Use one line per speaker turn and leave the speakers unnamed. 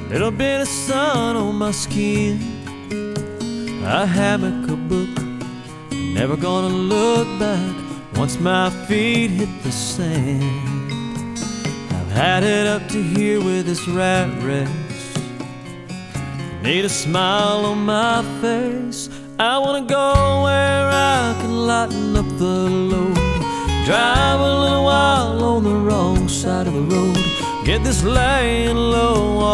little bit of sun on my skin, a hammock, a book. I'm never gonna look back once my feet hit the sand. I've had it up to here with this rat race. Need a smile on my face. I wanna go where I can lighten up the load, drive a little while on the wrong side of the road, get this laying low